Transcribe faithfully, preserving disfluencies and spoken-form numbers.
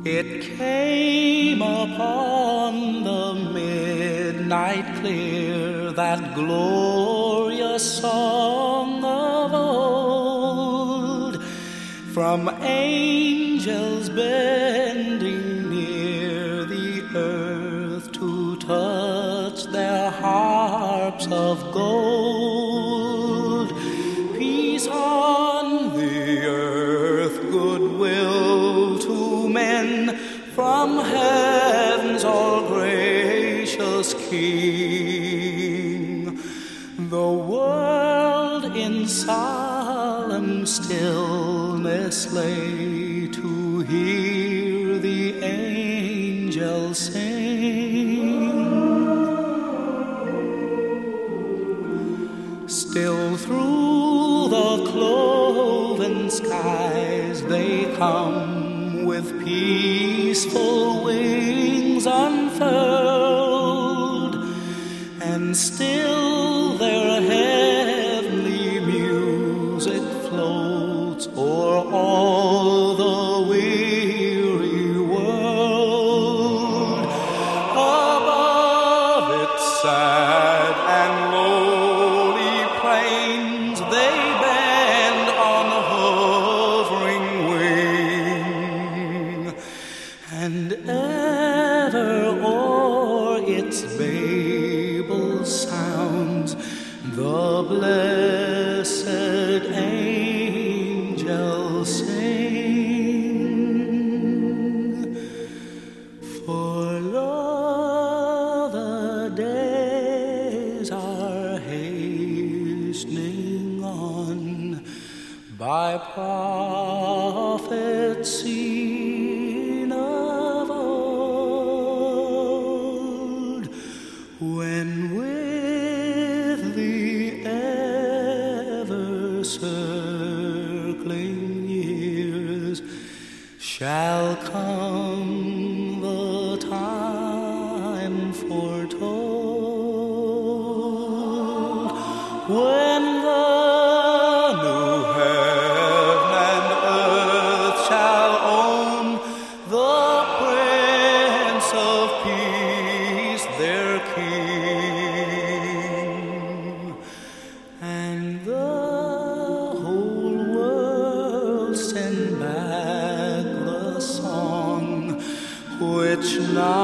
It came upon the midnight clear, that glorious song of old, from angels bending near the earth to touch their harps of gold. Peace on the earth, goodwill to men, from heaven's all gracious King. The world in solemn stillness lay to hear the angels sing. Still through the cloven skies they come, with peaceful wings unfurled, and still their heavenly music floats o'er all the weary world. Above its sad and lowly plains they bend on hovering wing, and ever o'er its Babel sounds the blessed angels sing. For lo, the days are hastening on, by prophets seen of old, when with the ever-circling years shall come the time foretold, when the new heaven and earth shall own the Prince of Peace, their King, and the whole world send back the song which now